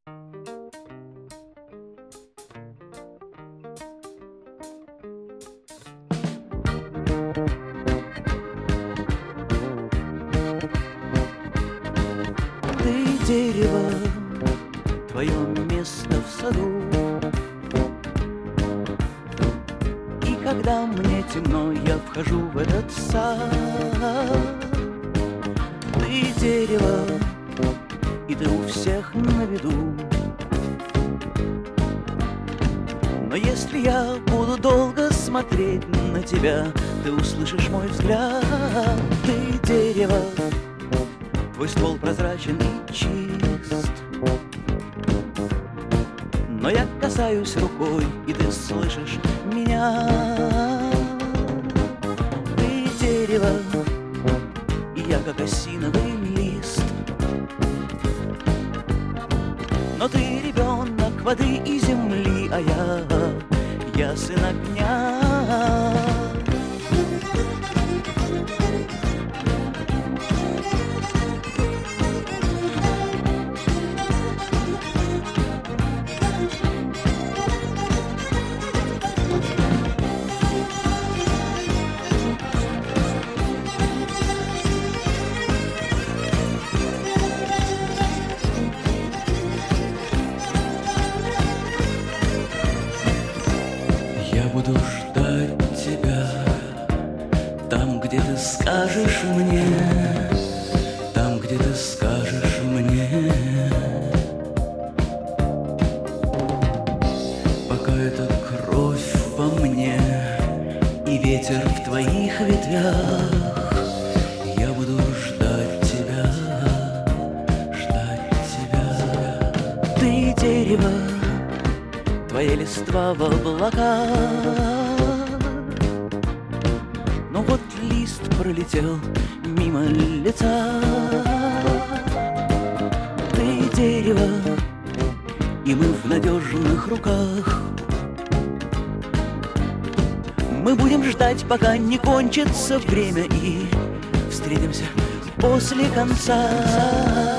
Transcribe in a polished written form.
Ты дерево, твое место в саду. И когда мне темно, я вхожу в этот сад. Ты дерево, и ты у всех на виду. Но если я буду долго смотреть на тебя, ты услышишь мой взгляд. Ты дерево, твой ствол прозрачен и чист. Но я касаюсь рукой, и ты слышишь меня. Ты дерево, и я как осиновый лист. Но ты ребенок воды и земли, а я сын огня. Я буду ждать тебя там, где ты скажешь мне, там, где ты скажешь мне. Пока эта кровь во мне и ветер в твоих ветвях, я буду ждать тебя, ждать тебя. Ты дерево, твоя листва в облаках. Но вот лист пролетел мимо лица. Ты дерево, и мы в надежных руках. Мы будем ждать, пока не кончится время, и встретимся после конца.